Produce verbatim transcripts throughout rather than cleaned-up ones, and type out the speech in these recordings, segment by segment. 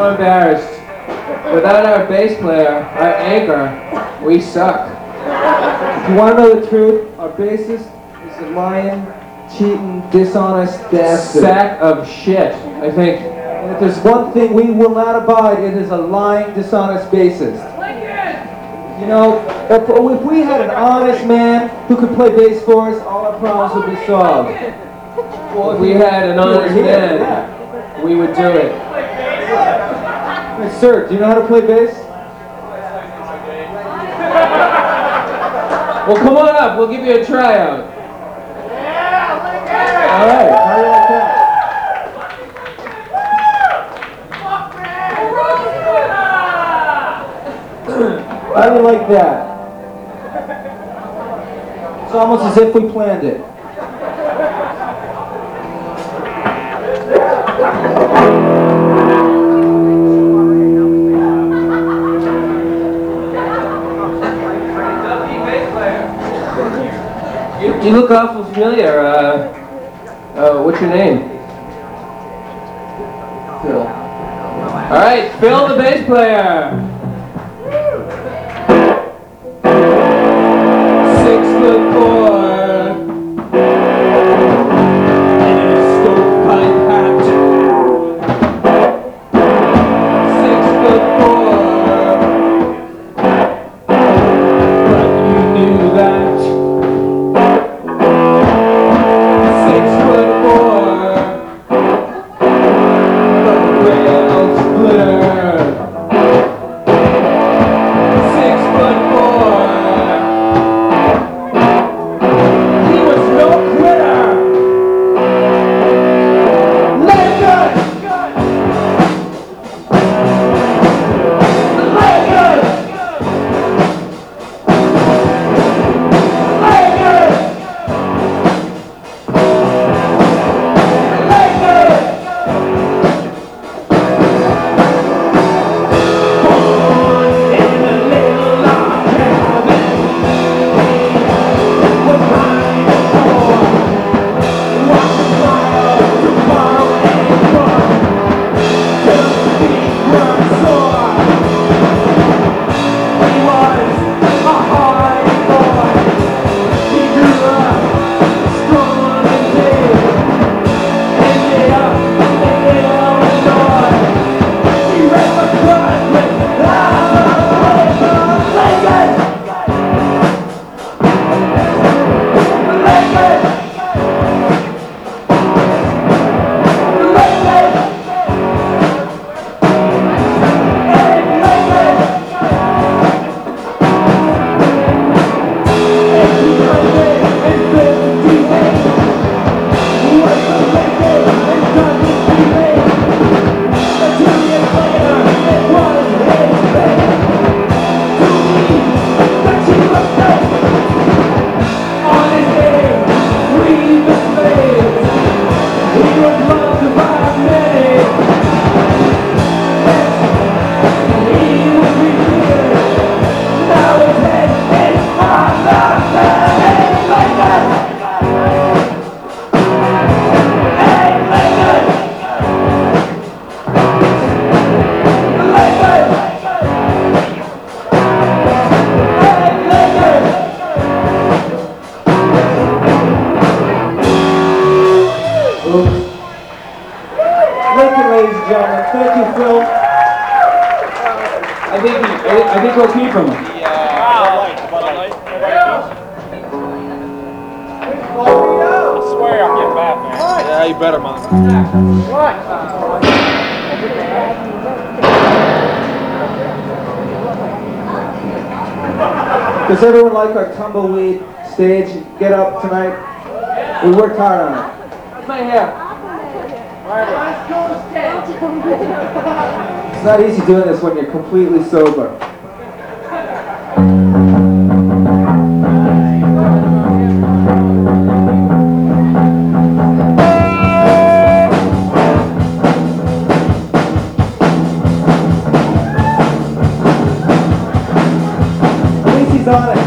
so embarrassed. Without our bass player, our anchor, we suck. If you want to know the truth, our bassist is a lying, cheating, dishonest bastard. Sack of shit, I think. And if there's one thing we will not abide, it is a lying, dishonest bassist. You know, if, if we had an honest man who could play bass for us, all our problems would be solved. Well, if we had an honest man, yeah. we would do it. Hey, sir, do you know how to play bass? Well, come on up. We'll give you a tryout. All right. How do you like that? How do you like that? It's almost as if we planned it. You, you look awful familiar. Uh, uh, what's your name? Phil. All right, Phil, the bass player. Six foot four. In a stovepipe hat. Six foot four. But you knew that. Six foot four. The rails glitter. Six foot four. He was no quitter. Lakers! Lakers! Lakers! Ladies and gentlemen, thank you, Phil. I think I, I think we'll keep him. I swear I'm getting back, man. Yeah, you better, man. Does everyone like our tumbleweed stage? Get up tonight. We worked hard on it. How's my hair? It's not easy doing this when you're completely sober. At least he's honest.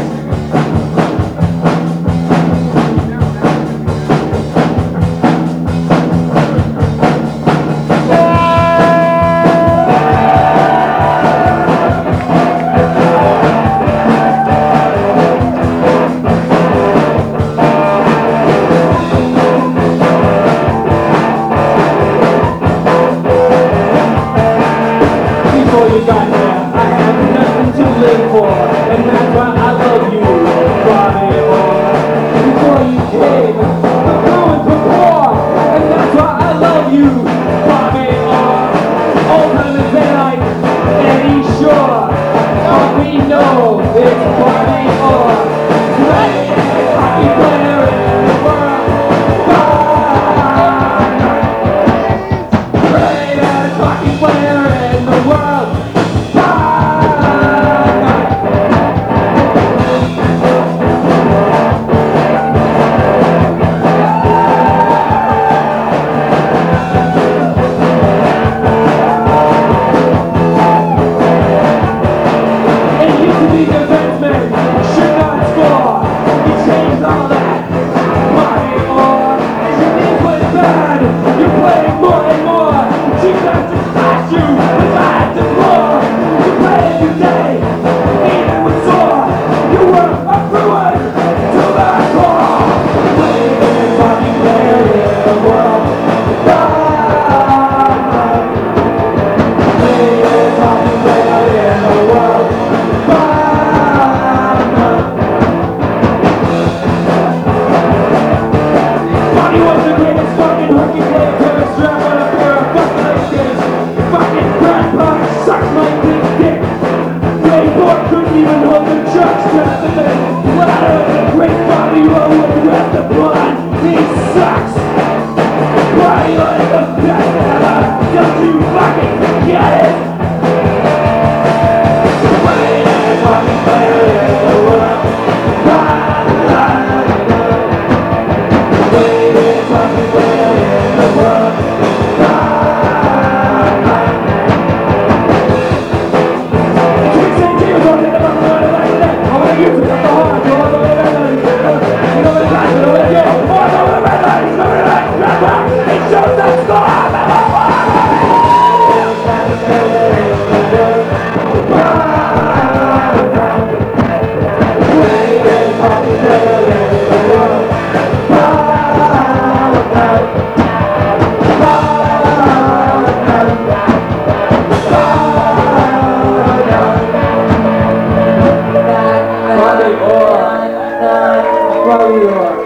Bobby Orr.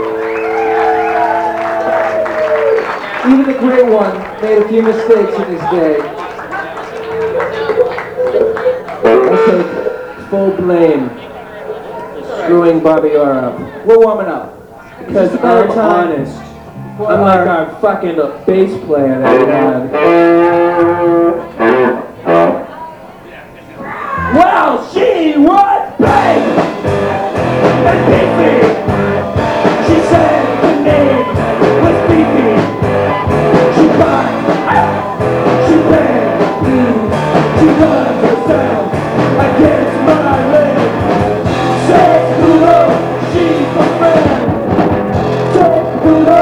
Even the great one made a few mistakes in his day. I take full blame for screwing Bobby Orr up. We're warming up. Because Just about I'm time. honest. Unlike our fucking bass player that we had. Well, she was big and beefy. She said the name was beefy. She barked, she ran, she loved herself against my leg. Sex Pluto, she's my friend. Sex Pluto,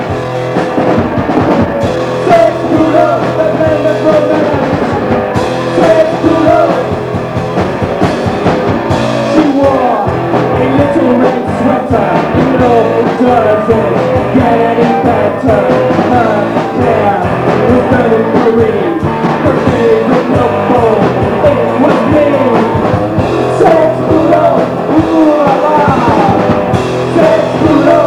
Sex Pluto, the man of romance. Sex Pluto. She wore a little red sweater, you know it doesn't get any better. Her hair was very green, her favorite milk bowl, it was me. Sex Pluto, ooh la la. Sex Pluto,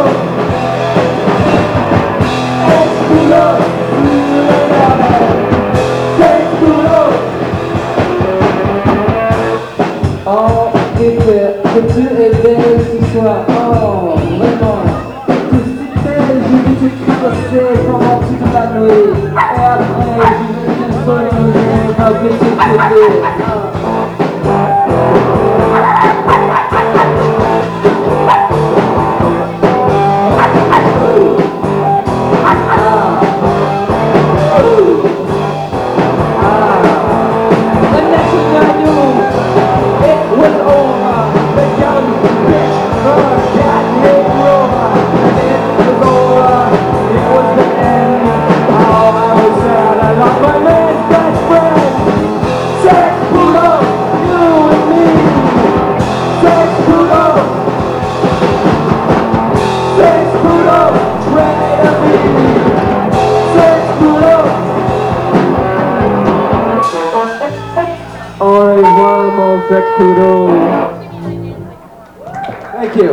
Sex Pluto, ooh la la. Sex Pluto. Oh, était, petit et belle ce soir. Oh, vraiment. Tout c'était, je vais te caresser pendant toute la nuit. Et après, je vais te soigner ma petite bébé. The next thing I knew, it was over. The young bitch, her cat named Rover. It was over. It was the end. Oh, I was sad. I lost my man's best friend. Sex Pluto, you and me. Sex Pluto. Sex Pluto, try to be. Sex Pluto. Au revoir, mon Sex Pluto. Thank you.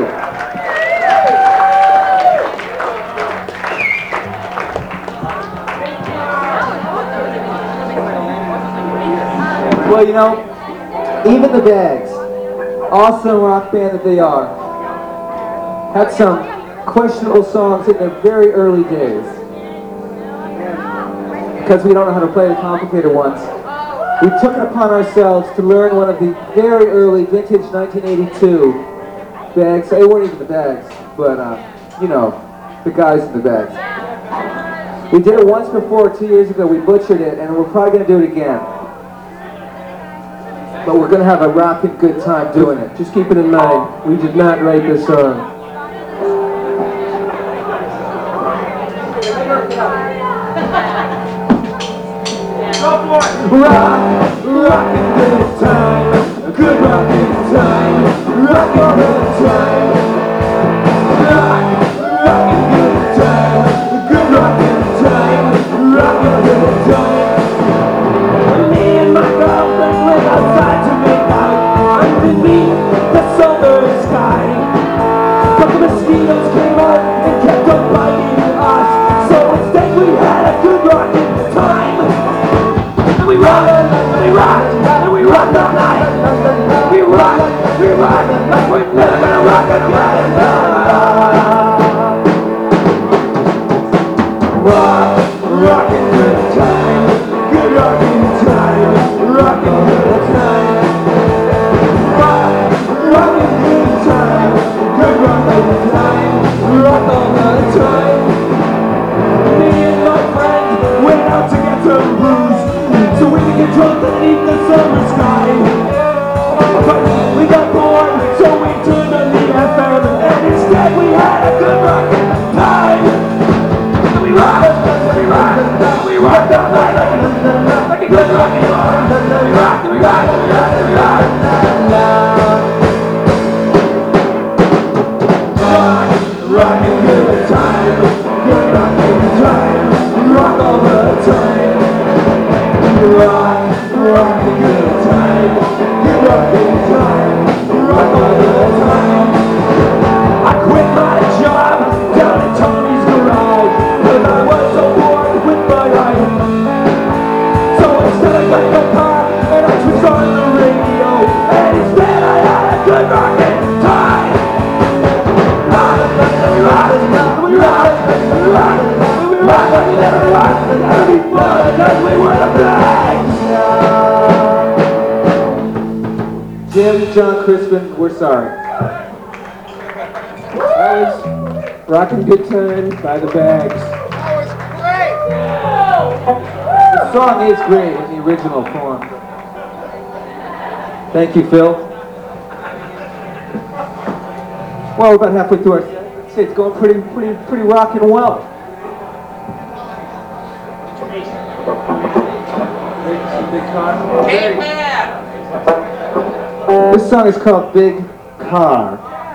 Well, you know, even the Bags, awesome rock band that they are, had some questionable songs in their very early days. Because we don't know how to play the complicated ones, we took it upon ourselves to learn one of the very early vintage nineteen eighty-two Bags. They weren't even the Bags, but uh, you know, the guys in the Bags. We did it once before, two years ago. We butchered it, and we're probably going to do it again. But we're going to have a rockin' good time doing it. Just keep it in mind, we did not write this song. Rock, rockin' good time, good rockin' time, rock all the time. Rock, rockin' good time, good rockin' time, rock all the time. Me and my girlfriend went outside to make out underneath the summer sky. But the mosquitoes came out and kept on biting us, so instead we had a good rockin' time. We rock, we rock, and we rock all night. We rock, we rock, like we're never gonna rock again. Rock, rockin' good time, good rockin' time, rockin' good time. Rock, rockin' good time, good rockin' time, rock all the time. Me and my friends went out to get some booze, so we could get drunk beneath the summer sky. But we got bored, so we turned on the F M, and instead we had a good rockin' time. We rock, we rock, we rock all night like a, like a good rockin' bar. We rock, we rock, we rock, we rock. Rock, rockin' good time, good rockin' time, rock all the time. Rock, rockin' good time, good rockin' time, rock all the time. I quit my Jim, John Crispin, we're sorry. That was Rockin' Good Time by the Bags. The song is great in the original form. Thank you, Phil. Well, we're about halfway through our set. I'd say it's going pretty, pretty, pretty rockin' well. This song is called Big Car.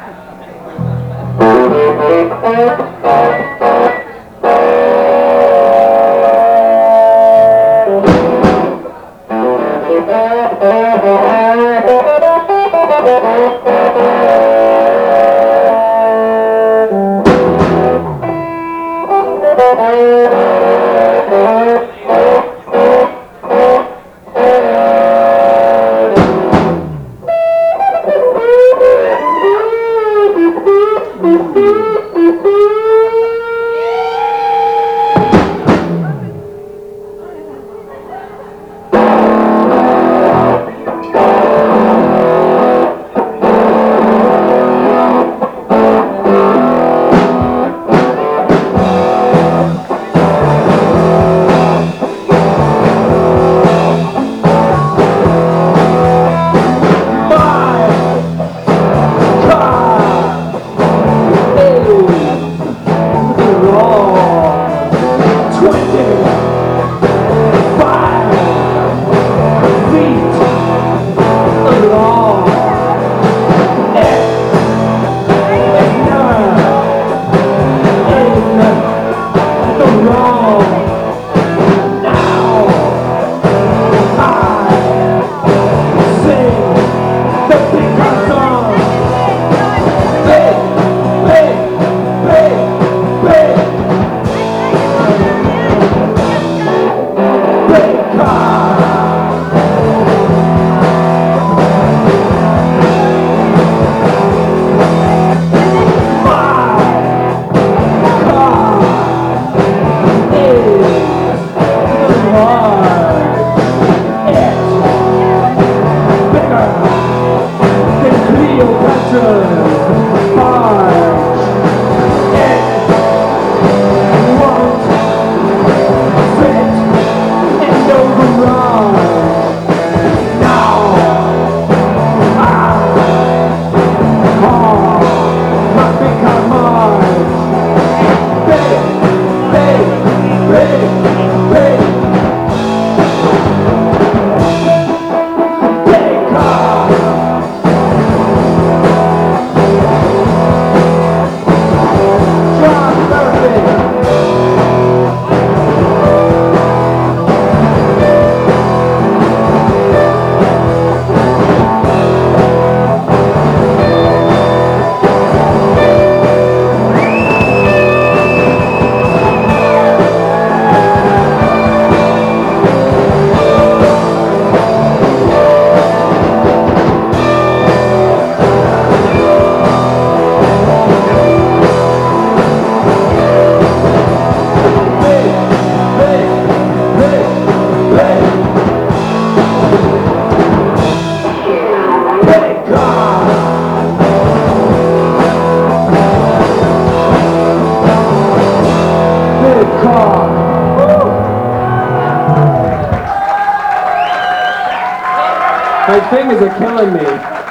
My fingers are killing me.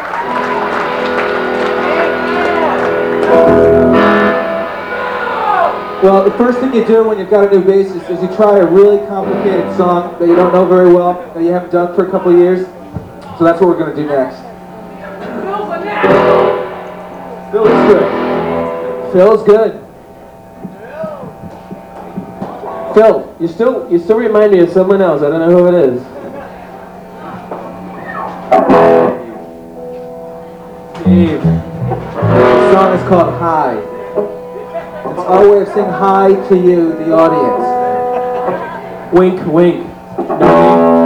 Well, the first thing you do when you've got a new bassist is you try a really complicated song that you don't know very well, that you haven't done for a couple of years. So that's what we're going to do next. Phil is good. Phil is good. Phil, you still you still remind me of someone else. I don't know who it is. Dave. The song is called Hi. It's our way of saying hi to you, the audience. Wink, wink. No.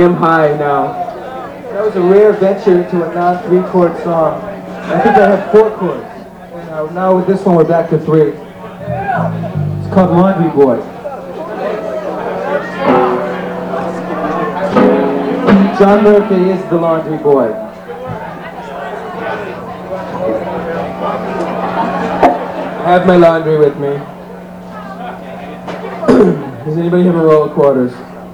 am high now. That was a rare venture into a non-three chord song. I think I had four chords. And uh, now with this one we're back to three. It's called Laundry Boy. John Murphy is the laundry boy. I have my laundry with me. Does anybody have a roll of quarters?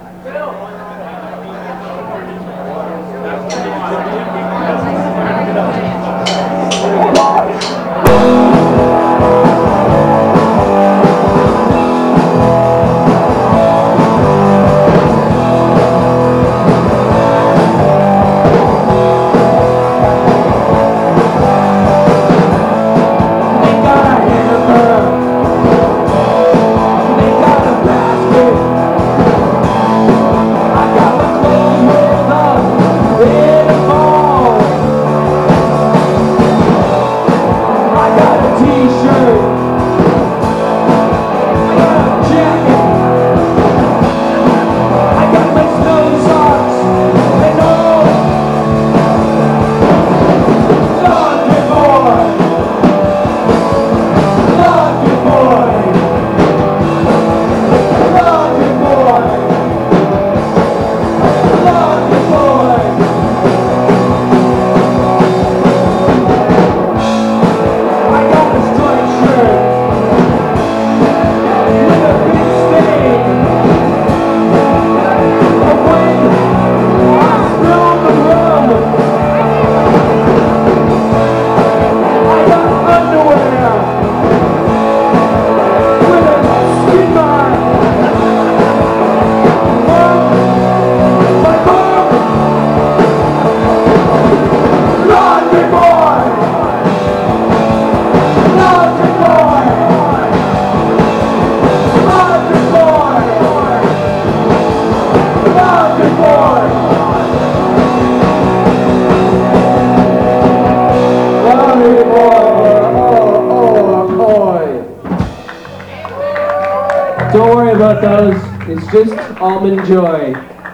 Don't worry about those. It's just almond joy.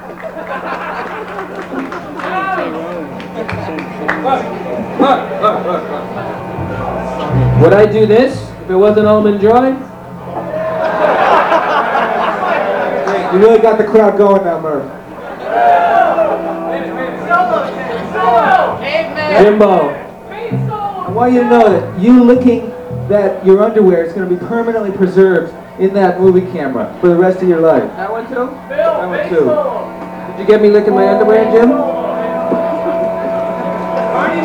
Would I do this if it wasn't almond joy? You really got the crowd going now, Murph. Jimbo. I want you to know that you licking that your underwear is going to be permanently preserved in that movie camera for the rest of your life. That one too? That one too. Did you get me licking my underwear, Jim? Barney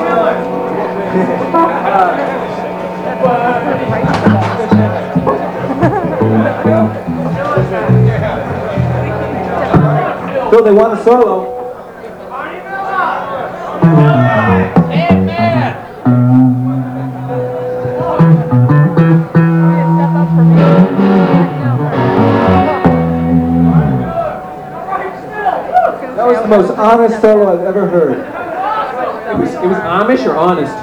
Bill, they want a solo. That was the most honest solo I've ever heard. It was, it was Amish or honest?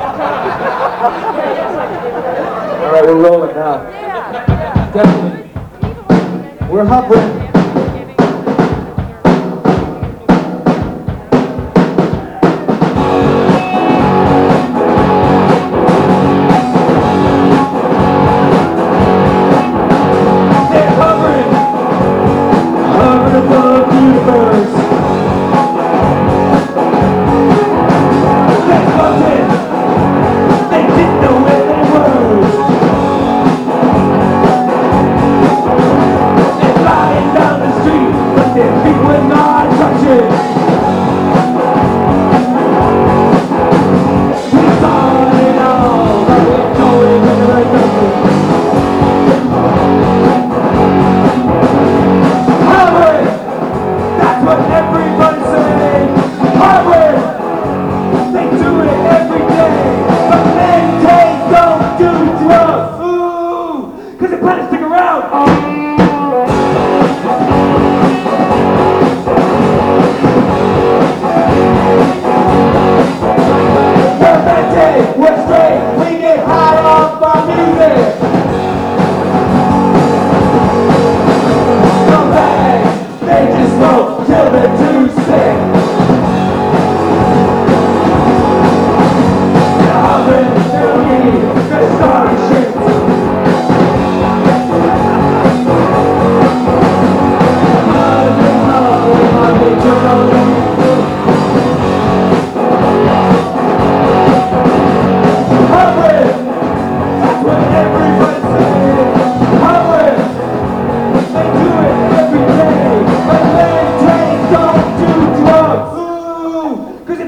All right, we're rolling now. Definitely. We're hovering. Flying down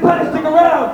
better stick around.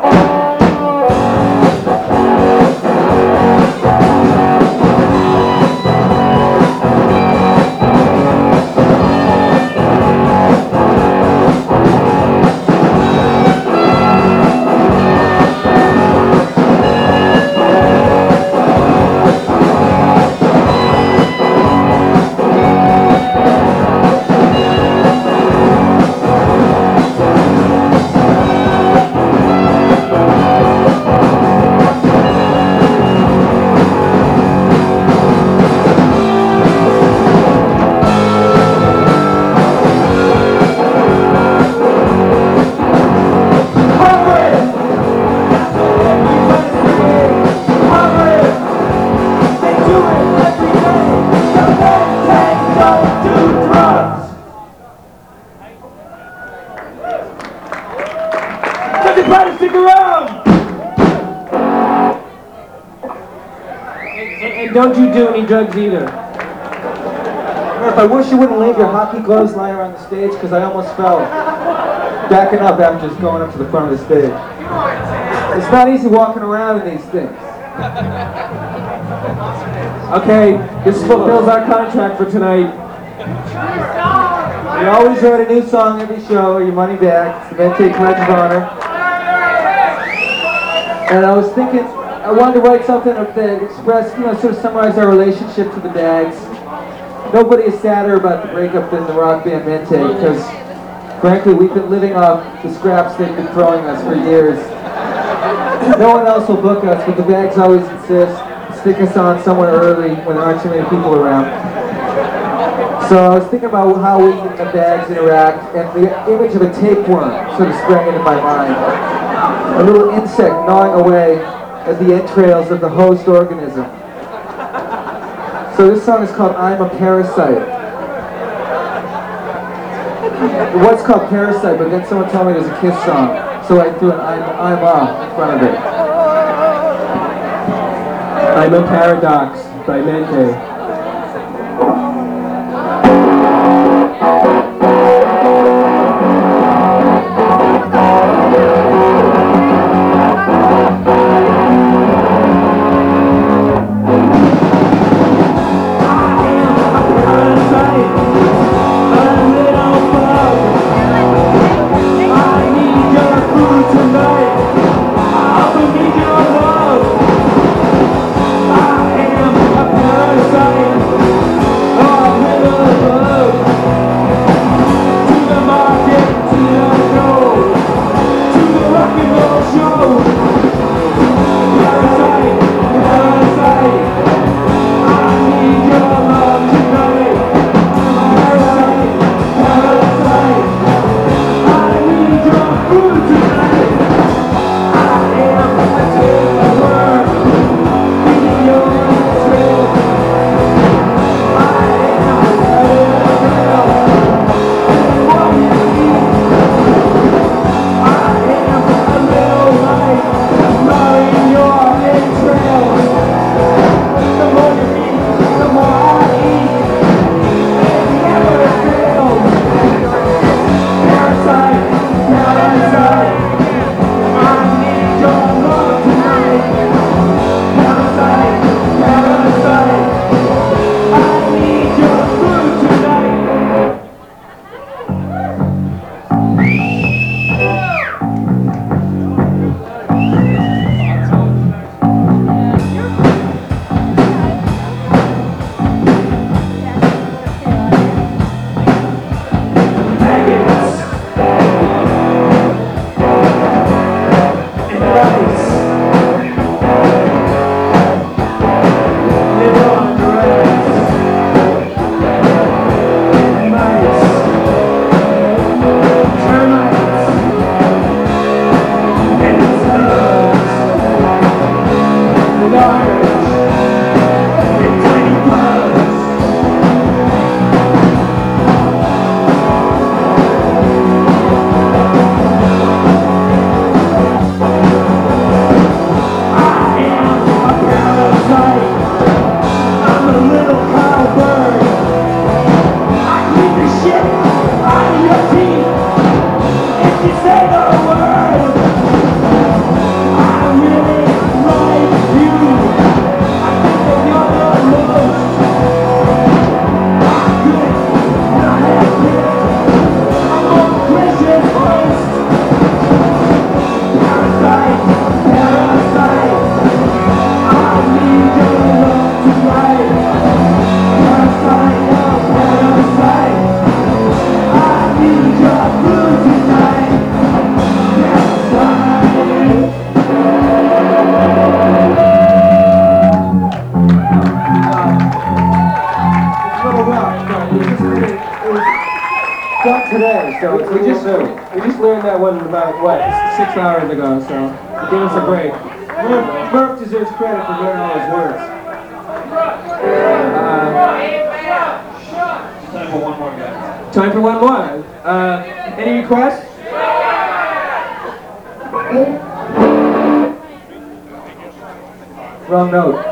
Everybody stick around! And, and, and don't you do any drugs either. Murph, I wish you wouldn't leave your hockey gloves lying around the stage because I almost fell. Backing up after just going up to the front of the stage. It's not easy walking around in these things. Okay, this fulfills our contract for tonight. We always write a new song every show, your money back. It's the Mente Pledge of Honor. And I was thinking, I wanted to write something that expressed, you know, sort of summarize our relationship to the Bags. Nobody is sadder about the breakup than the rock band Mente, because frankly, we've been living off the scraps they've been throwing us for years. No one else will book us, but the Bags always insist, stick us on somewhere early when there aren't too many people around. So I was thinking about how we and the Bags interact, and the image of a tapeworm sort of sprang into my mind. A little insect gnawing away at the entrails of the host organism. So this song is called I'm a Parasite. It was called Parasite, but then someone told me it was a Kiss song, so I threw an I'm, I'm a in front of it. I'm a Paradox by Mente. Say the word! Stones. We just we just learned that one about what six hours ago. So give us a break. Murph, Murph deserves credit for learning all his words. Uh, time for one more, guys. Time for one more. Uh, any requests? Wrong note.